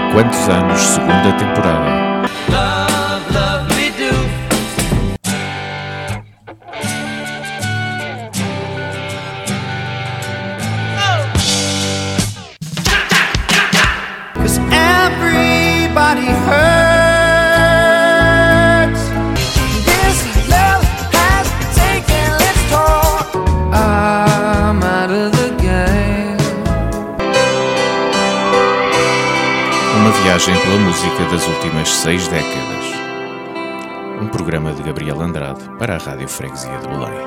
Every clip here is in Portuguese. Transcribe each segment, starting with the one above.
Quantos anos, segunda temporada. Love, love me do. Cause everybody hurts. This love has taken its toll. I'm out of the game. Uma viagem pela música das últimas 6 décadas. Um programa de Gabriel Andrade para a Rádio Freguesia de Belém.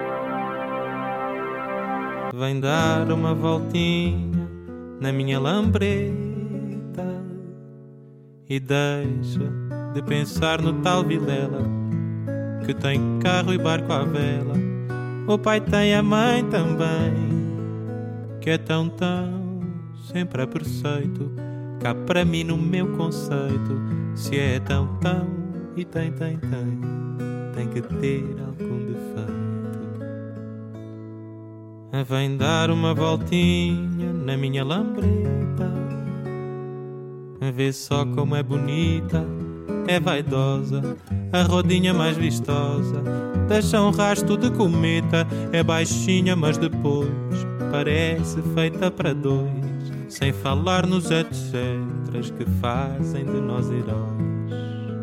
Vem dar uma voltinha na minha lambreta e deixa de pensar no tal Vilela que tem carro e barco à vela. O pai tem, a mãe também, que é tão sempre a preceito. Cá para mim no meu conceito, se é tão e tem que ter algum defeito. Vem dar uma voltinha na minha lambreta, vê só como é bonita, é vaidosa, a rodinha mais vistosa, deixa um rasto de cometa, é baixinha mas depois parece feita para dois. Sem falar nos etcéteras que fazem de nós heróis.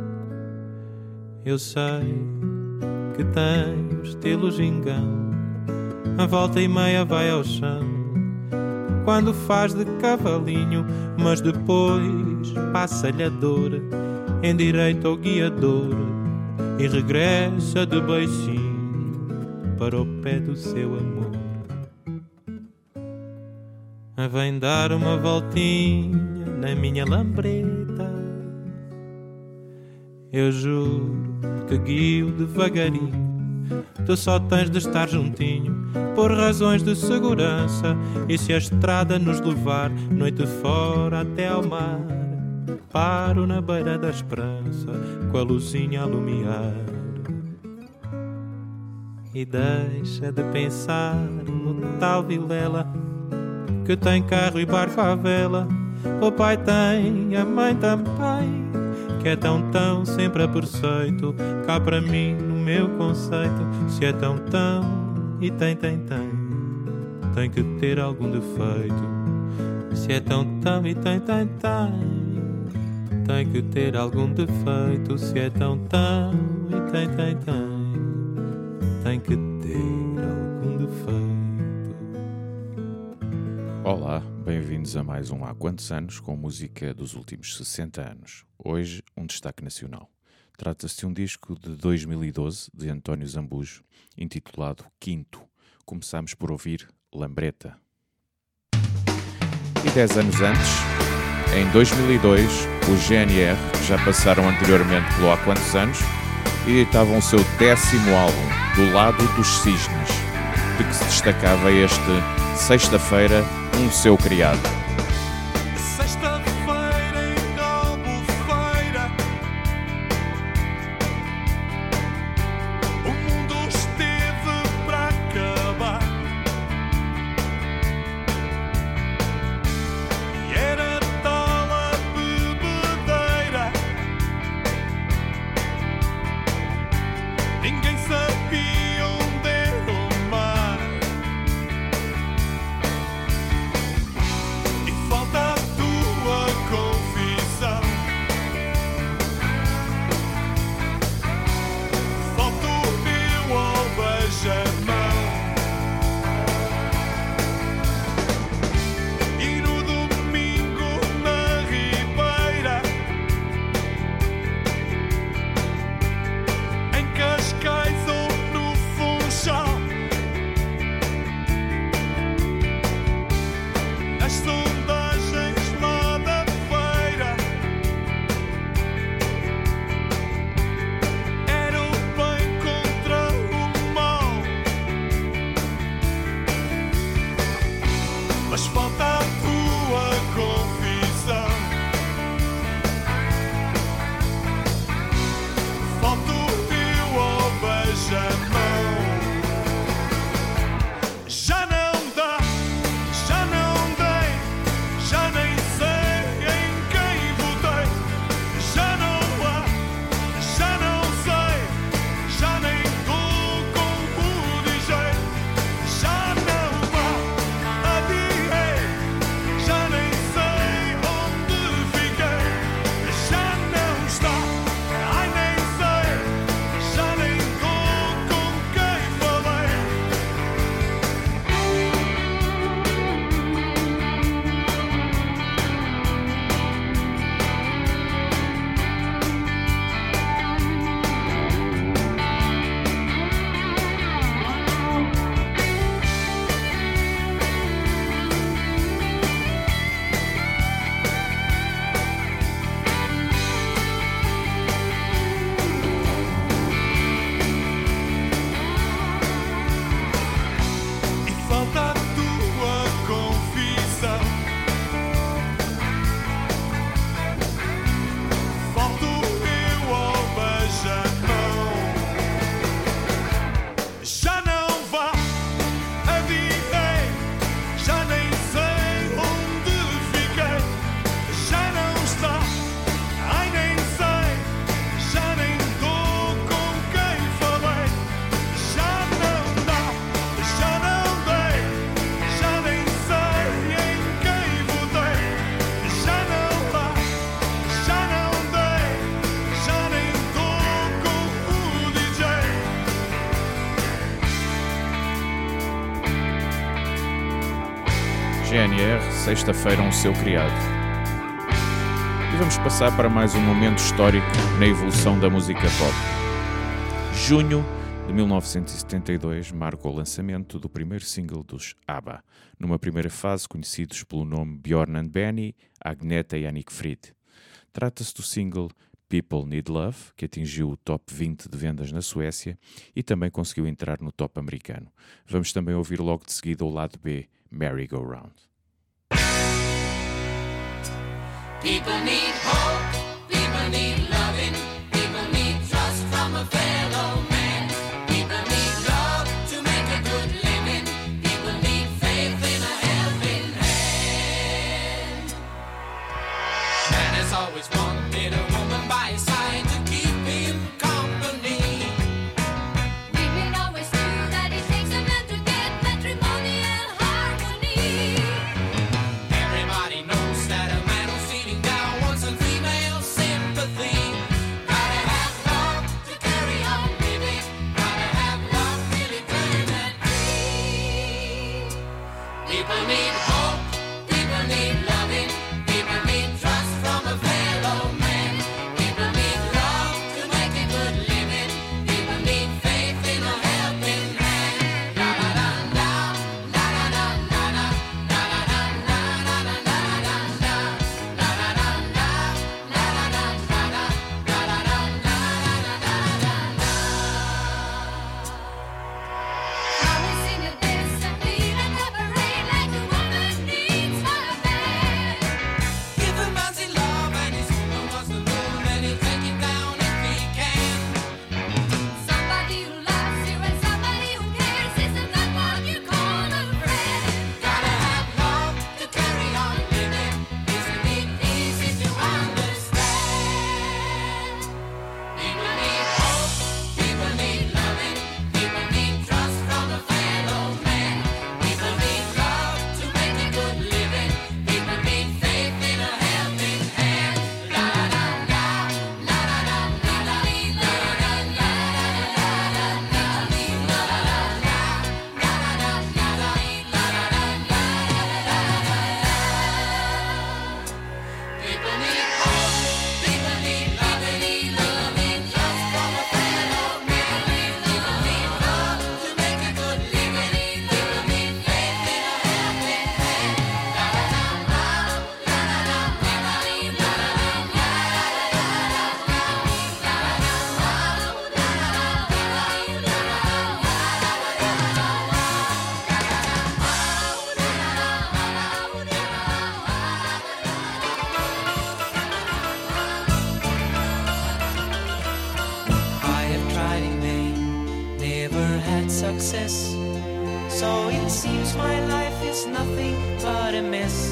Eu sei que tem o estilo gingão, a volta e meia vai ao chão, quando faz de cavalinho, mas depois passa-lhe a dor, endireita o guiador e regressa de beicinho para o pé do seu amor. Vem dar uma voltinha na minha lambreta, eu juro que guio devagarinho, tu só tens de estar juntinho por razões de segurança. E se a estrada nos levar noite fora até ao mar, paro na beira da esperança com a luzinha a lumiar. E deixa de pensar no tal Vilela que tem carro e barco à vela. O pai tem, a mãe também, que é tão sempre a preceito. Cá para mim no meu conceito, se é tão e tem que ter algum defeito. Se é tão e tem que ter algum defeito. Se é tão e tem que ter algum defeito. Olá, bem-vindos a mais um Há Quantos Anos com música dos últimos 60 anos. Hoje, um destaque nacional. Trata-se de um disco de 2012 de António Zambujo, intitulado Quinto. Começámos por ouvir Lambreta. E 10 anos antes, em 2002, os GNR, que já passaram anteriormente pelo Há Quantos Anos, editavam o seu 10º álbum, Do Lado dos Cisnes, de que se destacava este Sexta-feira, um seu criado. Sexta-feira em Albufeira, o mundo esteve para acabar e era tal a bebedeira, ninguém sabia onde era o mar. Falta a tua confissão, falta o meu ao beijamão. E no domingo na Ribeira, em Cascais ou no Funchal, nas sondagens lá da feira, era o bem contra o mal. Mas falta a tua confissão, falta o teu ao beijamão. Já não dá, já não dei, já nem sei em quem GNR, sexta-feira, um seu criado. E vamos passar para mais um momento histórico na evolução da música pop. Junho de 1972 marca o lançamento do primeiro single dos ABBA, numa primeira fase conhecidos pelo nome Björn and Benny, Agneta e Annik Fried. Trata-se do single People Need Love, que atingiu o top 20 de vendas na Suécia e também conseguiu entrar no top americano. Vamos também ouvir logo de seguida o lado B, Merry Go Round. People need hope, people need loving, people need trust from a fellow man. People need love to make a good living, people need faith in a helping hand. Man has always wanted a woman by his side to keep him company. Women always knew that it takes a man to get matrimonial harmony. Everybody knows that a man who's feeling down wants some female sympathy. Gotta have love to carry on living. Gotta have love really burn and free. People need hope, people need loving, people need trust from a fellow man. People need love to make a good living. People need faith in a helping hand. La la la la, la la la la la, la la la la la la la la la, la la la la, la la la la la, la la la la la la. Promising a destiny that never rain like a woman needs for a man. Give a man his love and his woman wants to love and he'll take it down if he can. Somebody who loves you and somebody who cares, isn't that what you call a friend? Gotta have love to carry on living. Isn't it easy to understand? People need hope, people need loving, people need trust from a fellow man. People need love to make a good living. People need faith in a helping hand. La la la la, la la la la la, la la la la la, la la People need hope, people need loving, trust from a fellow man. People need love to make a good living. People need faith in a helping hand. La la la la, la la la la, la la I have tried in vain, never had success. So it seems my life is nothing but a mess.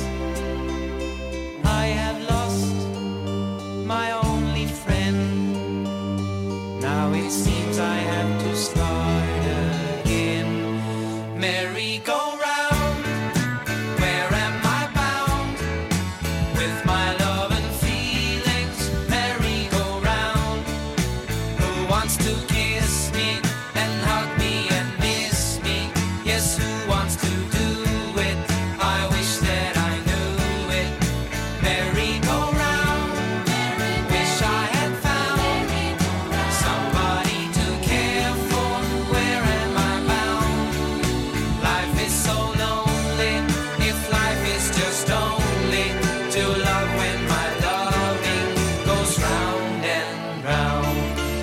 I have lost my only friend. Now it seems I have to start again. Merry-go-round, where am I bound? With my love and feelings, merry-go-round. Who wants to kiss me and hug me and miss me? Yes, who wants to do it? I wish that I knew it. Merry-go-round, wish I had found somebody to care for. Where am I bound? Life is so lonely. If life is just only to love when my loving goes round and round.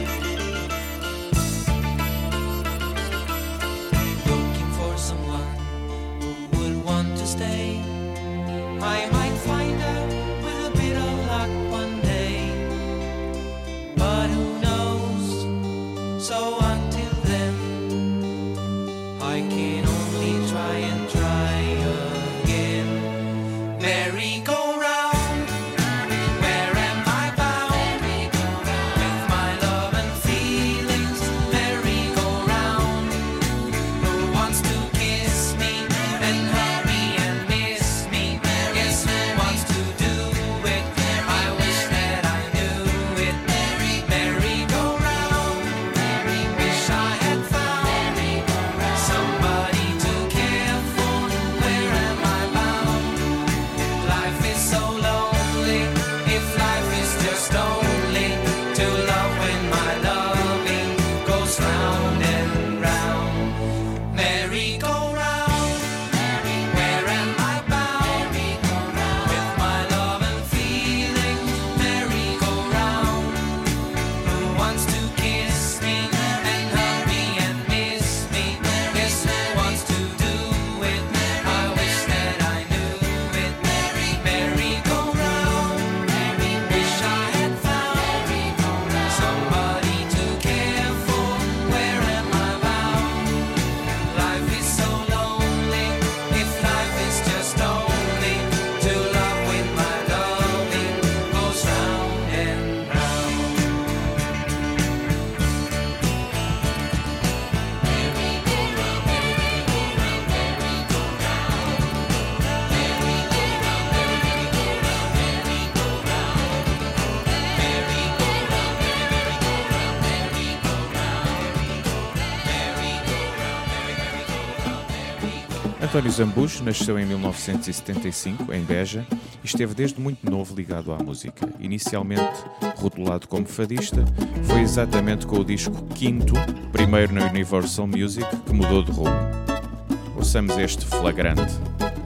Looking for someone who would want to stay. I might find her with a bit of luck one day. But who knows? So until then, I can only try and try again. Merry-go-round, where am I bound? With my love and feelings, merry-go-round. Who wants to kiss me and hug me and miss me? Yes, who António Zambujo nasceu em 1975, em Beja, e esteve desde muito novo ligado à música. Inicialmente rotulado como fadista, foi exatamente com o disco Quinto, primeiro na Universal Music, que mudou de rumo. Ouçamos este flagrante.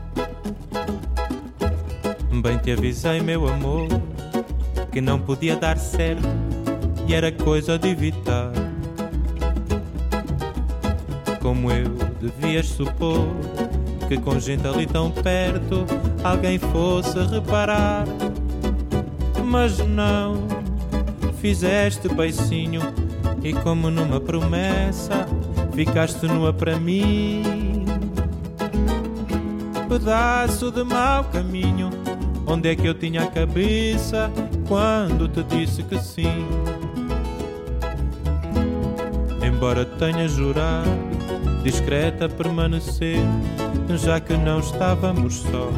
Bem te avisei, meu amor, que não podia dar certo e era coisa de evitar. Como eu devias supor que com gente ali tão perto alguém fosse reparar. Mas não, fizeste beicinho e como numa promessa ficaste nua para mim. Pedaço de mau caminho, onde é que eu tinha a cabeça quando te disse que sim? Embora tenha jurado discreta permanecer, já que não estávamos sós.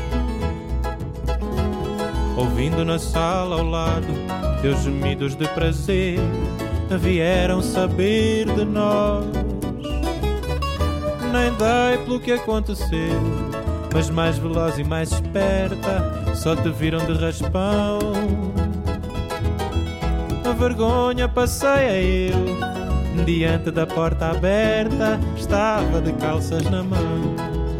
Ouvindo na sala ao lado teus gemidos de prazer, vieram saber de nós. Nem dei pelo que aconteceu, mas mais veloz e mais esperta, só te viram de raspão. A vergonha passei eu, diante da porta aberta, estava de calças na mão.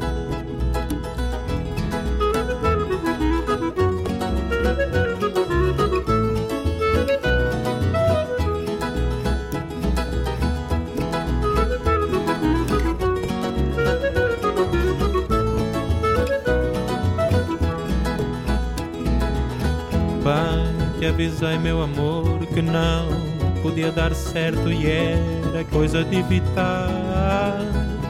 Bem, te avisei, meu amor, que não podia dar certo e era coisa de evitar.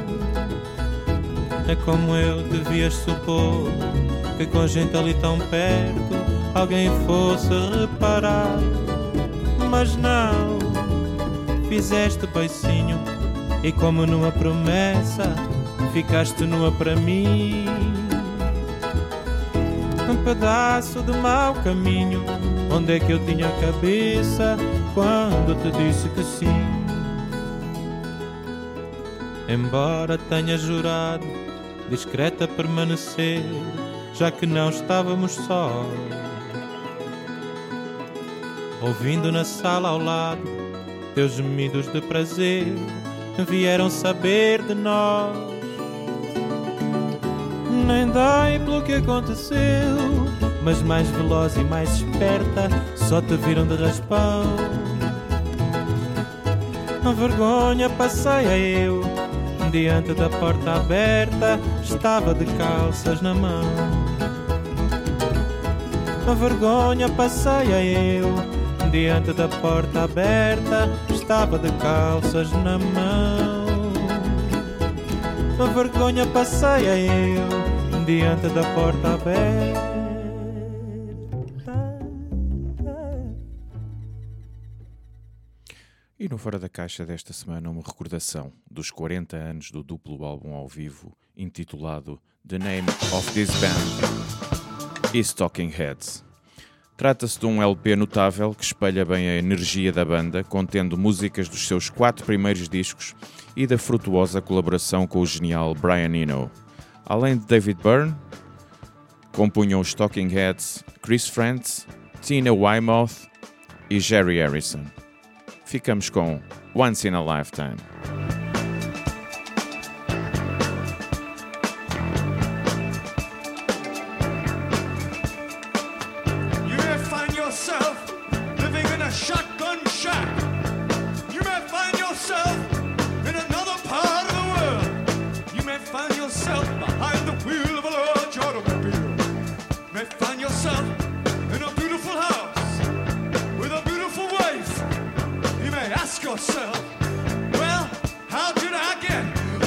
É como eu devias supor que com gente ali tão perto alguém fosse reparar. Mas não, fizeste beicinho e como numa promessa ficaste nua para mim. Um pedaço de mau caminho, onde é que eu tinha a cabeça quando te disse que sim? Embora tenha jurado discreta permanecer, já que não estávamos sós. Ouvindo na sala ao lado teus gemidos de prazer, vieram saber de nós. Nem dei pelo que aconteceu, mas mais veloz e mais esperta, só te viram de raspão. A vergonha passei eu, diante da porta aberta, estava de calças na mão. A vergonha passei eu, diante da porta aberta, estava de calças na mão. A vergonha passei eu, diante da porta aberta. E no Fora da Caixa desta semana, uma recordação dos 40 anos do duplo álbum ao vivo intitulado The Name of This Band is Talking Heads. Trata-se de um LP notável que espelha bem a energia da banda, contendo músicas dos seus 4 primeiros discos e da frutuosa colaboração com o genial Brian Eno. Além de David Byrne, compunham os Talking Heads Chris Frantz, Tina Weymouth e Jerry Harrison. Ficamos com Once in a Lifetime. You may find yourself living in a shotgun shack. You may find yourself in another part of the world. You may find yourself behind the wheel of a large automobile. You may find yourself in a beautiful house with a beautiful wife. You may ask yourself, well, how did I get here?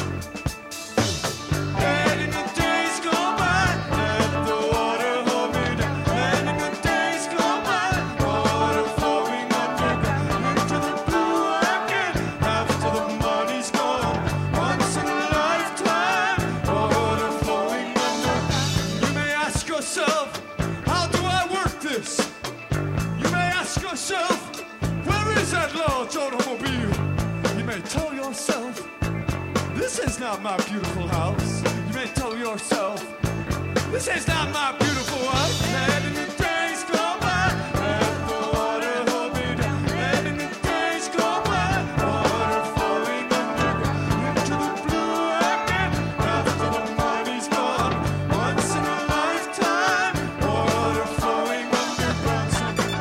And in the days gone by, let the water hold me down. And in the days gone by, water flowing underground into the blue again. After the money's gone, once in a lifetime, water flowing underground. You may ask yourself, how do I work this? You may ask yourself, where is that large automobile? You may tell yourself, this is not my beautiful house. You may tell yourself, this is not my beautiful wife. Letting the days go by, let the water hold me down. Letting the days go by, water flowing underground into the blue again. After the money's gone, once in a lifetime, water flowing underground.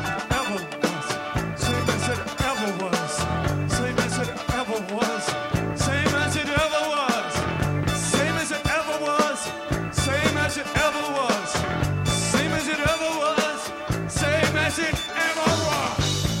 Same as it ever was, same as it ever was, same as it ever was, same as it ever was, same as it ever was, same as it ever was, same as it ever was.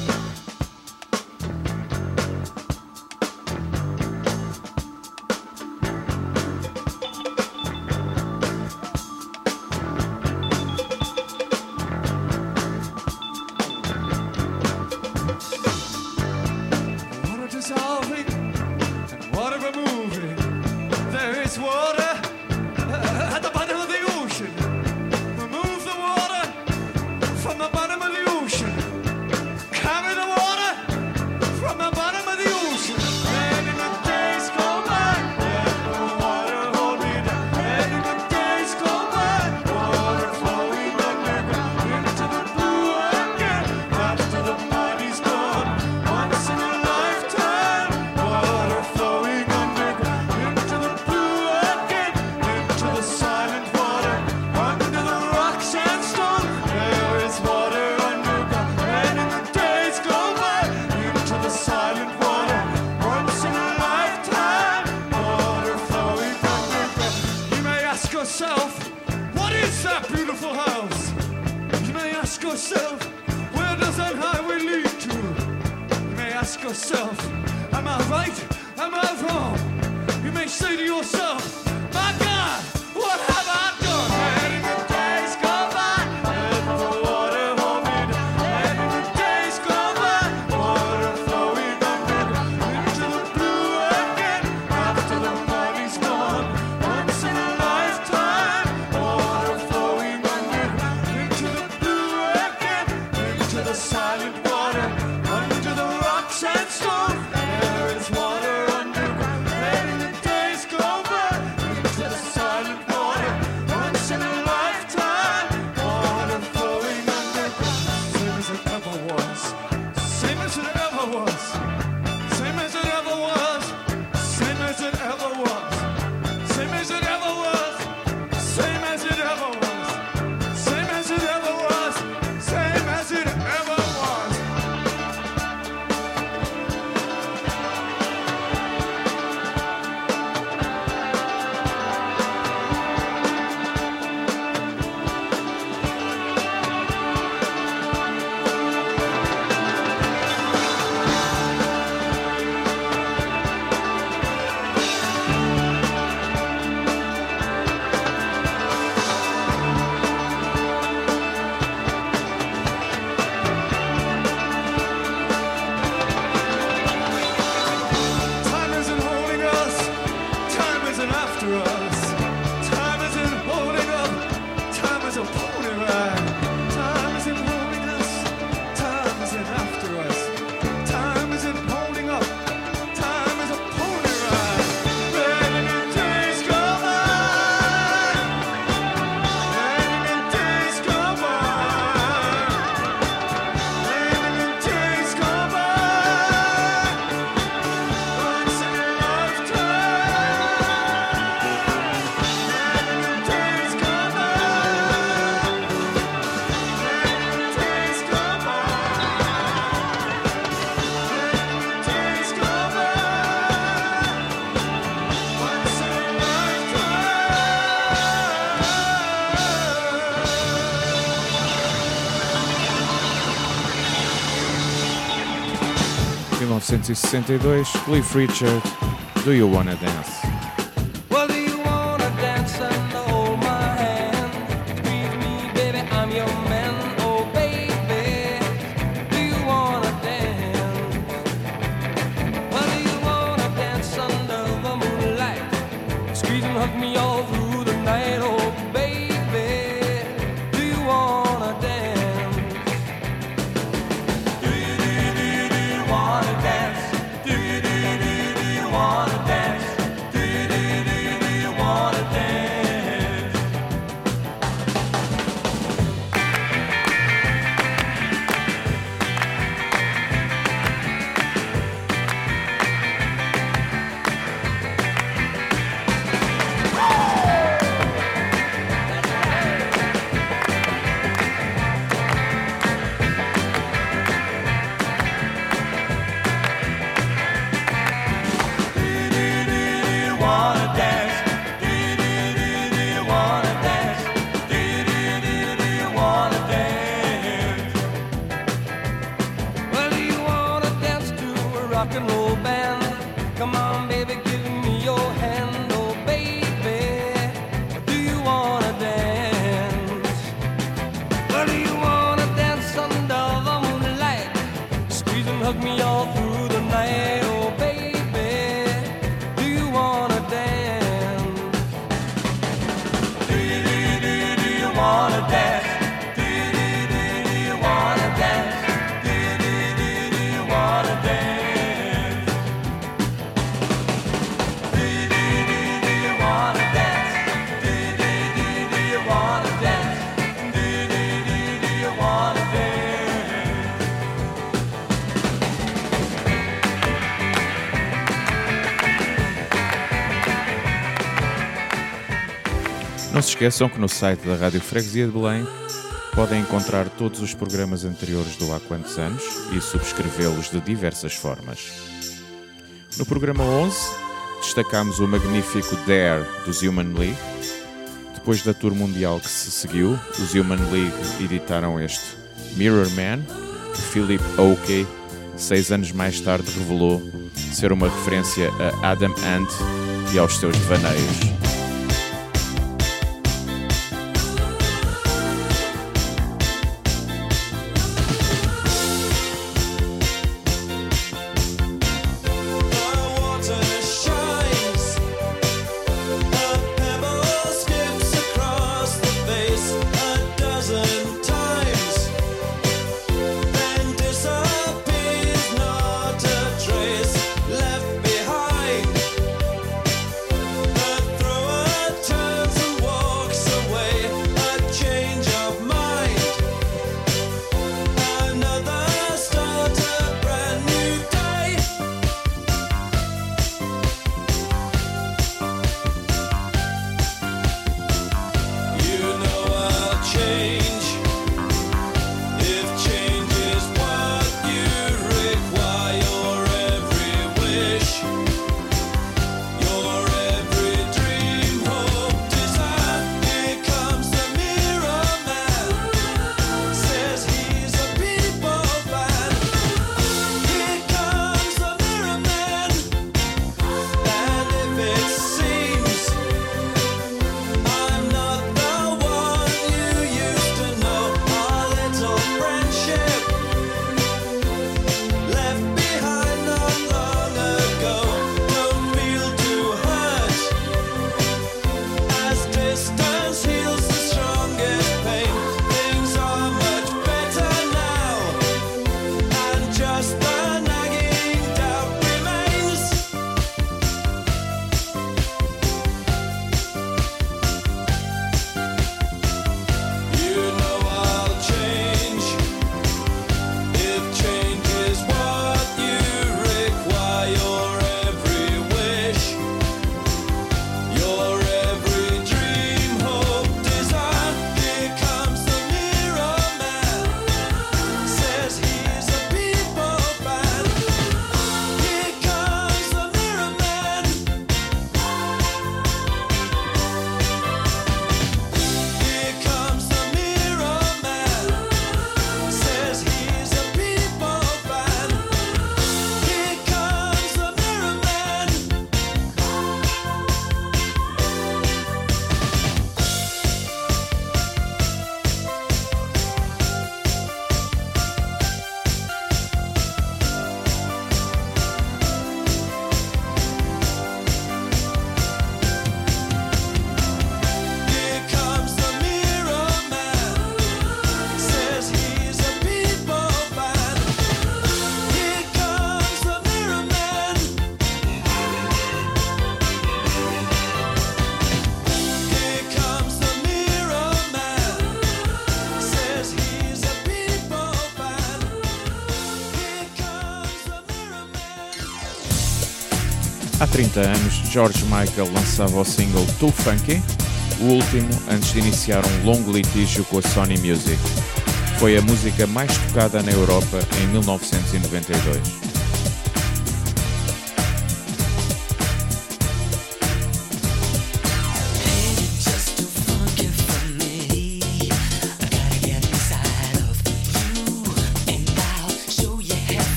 Water dissolving and water removing. There is water at the bottom of the ocean. Remove the water from the bottom of the ocean. Carry the water from the bottom of the ocean. Letting the days go by, let the water hold me down. Letting the days go by, water flowing underground into the blue again. After the money's gone, once in a lifetime, water flowing underground into the blue again, into the silent water, under the rocks and stone. There is water underground, letting the days go by into the silent water. Once in a lifetime, water flowing underground. You may ask yourself, what is that beautiful house? You may ask yourself, where does that highway lead to? You may ask yourself, am I right? Am I wrong? You may say to yourself, my God, what have I done? Letting the days go by, let the water hold me down. Letting the days go by, water flowing underground into the blue again. After the money's gone, once in a lifetime, water flowing underground into the blue again, into the silent water, under the rocks and stone. There is water underground, letting the days go by into the silent water. Once in a lifetime, water flowing underground. Same as it ever was, same as it ever was, same as it ever was, same as it ever was, same as it ever was, same as it ever was, same as it ever was, same as it ever was. Time isn't holding us, time isn't after us. Time isn't holding up, time is a pony ride. Time isn't holding us, time isn't after us. Time isn't holding up, time is a pony ride. Letting the days go by, letting the days go by, letting the days go by. Once in a lifetime, letting the days go by, letting the days go by, letting the days go by. Once in a lifetime. 1962, Cliff Richard, Do You Wanna Dance? Well, do you wanna dance and hold my hand? Squeeze me, baby, I'm your man. Oh, baby, do you wanna dance? Well, do you wanna dance under the moonlight? Squeeze and hug me all through the night. Oh, baby, do you wanna dance? Do you wanna dance? Do you wanna dance? Do you Do you wanna dance? Do you wanna dance? Do you wanna dance? Do you wanna dance? Do you wanna dance? Do you wanna dance? Não se esqueçam que no site da Rádio Freguesia de Belém podem encontrar todos os programas anteriores do Há Quantos Anos e subscrevê-los de diversas formas. No programa 11, destacámos o magnífico Dare dos Human League. Depois da tour mundial que se seguiu, os Human League editaram este Mirror Man, que Philip Oakey, 6 anos mais tarde, revelou ser uma referência a Adam Ant e aos seus devaneios. The water shines, a pebble skips across the face a dozen times, then disappears, not a trace left behind. The thrower turns and walks away, a change of mind. Another start, a brand new day. You know I'll change if change is what you require. Your every wish, your every dream, hope, desire. Here comes the mirror man, says he's a people fan. Here comes the mirror man, and if it seems I'm not the one you used to know, our little friendship left behind not long ago. Don't feel too hurt, as distance heals the strongest pain. Things are much better now, and just the nagging doubt remains. You know I'll change if change is what you require. Your every wish, your every dream, hope, desire. Here comes the mirror man, says he's a people fan. Here comes the mirror man. Here comes the mirror man, says he's a people fan. Here comes the mirror man. Here comes the mirror man, says he's a people fan. Here comes the mirror man. Here comes the mirror man, says he's a people fan. Here comes the mirror man. Há 30 anos, George Michael lançava o single Too Funky, o último antes de iniciar um longo litígio com a Sony Music. Foi a música mais tocada na Europa em 1992.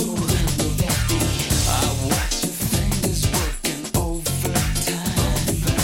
I watch your fingers working overtime.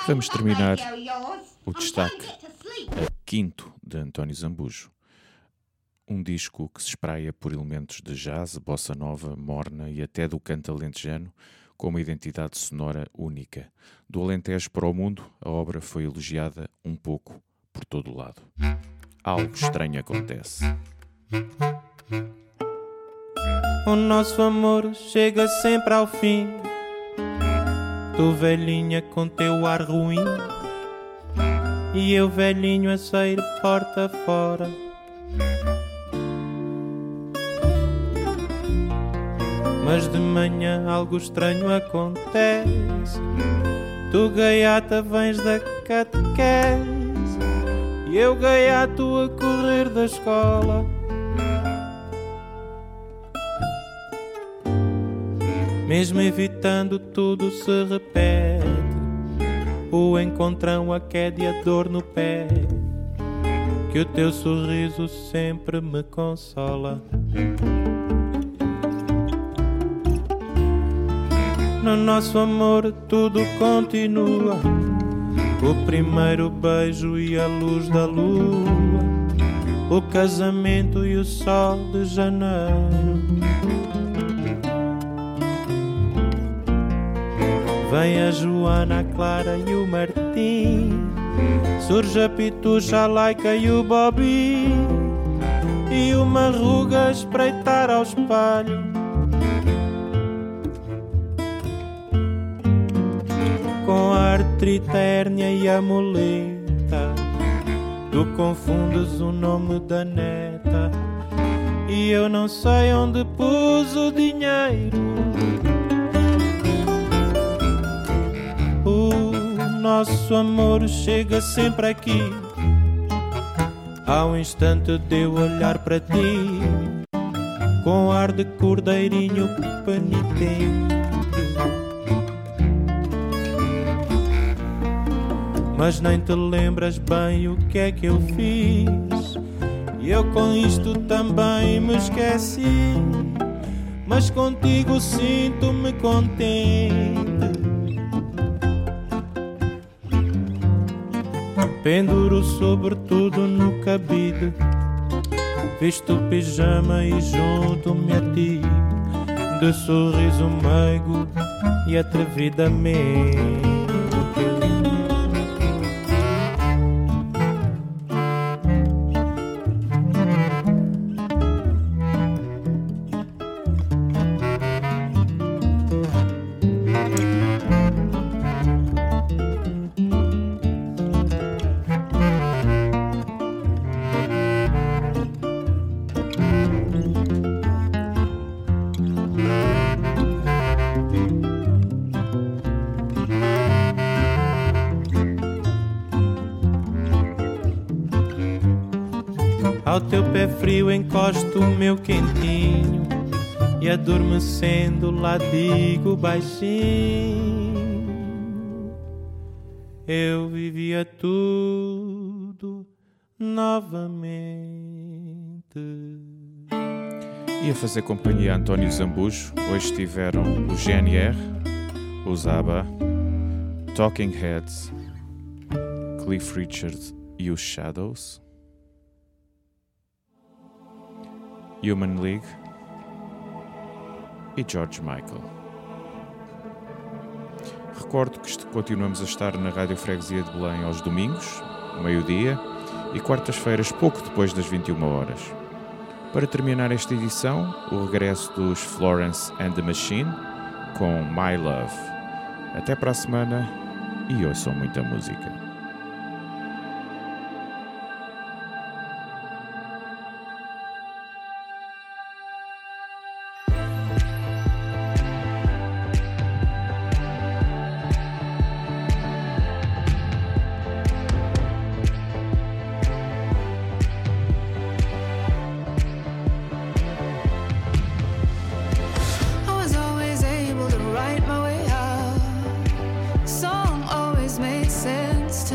Vamos terminar o destaque a Quinto, de António Zambujo. Um disco que se espraia por elementos de jazz, bossa nova, morna e até do canto alentejano, com uma identidade sonora única. Do Alentejo para o mundo, a obra foi elogiada um pouco por todo o lado. Algo estranho acontece. O nosso amor chega sempre ao fim. Tu velhinha com teu ar ruim, e eu velhinho a sair porta fora. Mas de manhã algo estranho acontece. Tu gaiata vens da catequese, e eu gaiato a correr da escola. Mesmo evitando tudo se repete, o encontrão, a queda e a dor no pé, que o teu sorriso sempre me consola. No nosso amor tudo continua, o primeiro beijo e a luz da lua, o casamento e o sol de janeiro. Vem a Joana, a Clara e o Martim, surge a Pitucha, a Laica e o Bobby, e uma ruga a espreitar ao espelho. Com a artrite, a hérnia e a muleta, tu confundes o nome da neta, e eu não sei onde pus o dinheiro. O nosso amor chega sempre aqui, ao instante de eu olhar para ti, com ar de cordeirinho penitente. Mas nem te lembras bem o que é que eu fiz, e eu com isto também me esqueci, mas contigo sinto-me contente. Penduro sobretudo no cabide, visto o pijama e junto-me a ti, de sorriso meigo e atrevidamente. Ao teu pé frio encosto o meu quentinho, e adormecendo lá digo baixinho: eu vivia tudo novamente. E a fazer companhia a António Zambujo, hoje estiveram o GNR, os ABBA, Talking Heads, Cliff Richard e os Shadows, Human League e George Michael. Recordo que continuamos a estar na Rádio Freguesia de Belém aos domingos, meio-dia, e quartas-feiras, pouco depois das 21 horas. Para terminar esta edição, o regresso dos Florence and the Machine com My Love. Até para a semana e ouçam muita música. I was always able to write my way out. Song always made sense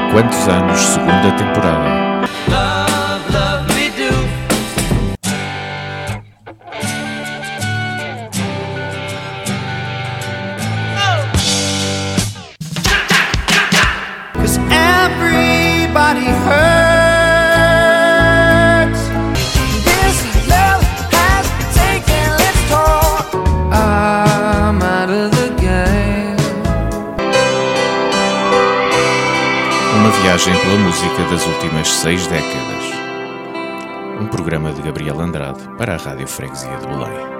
Quantos anos, segunda temporada. Love, love me do. 'Cause everybody hurts. This love has taken its toll. I'm out of the game. Uma viagem pela música das últimas 6 décadas. Um programa de Gabriel Andrade para a Rádio Freguesia de Belém.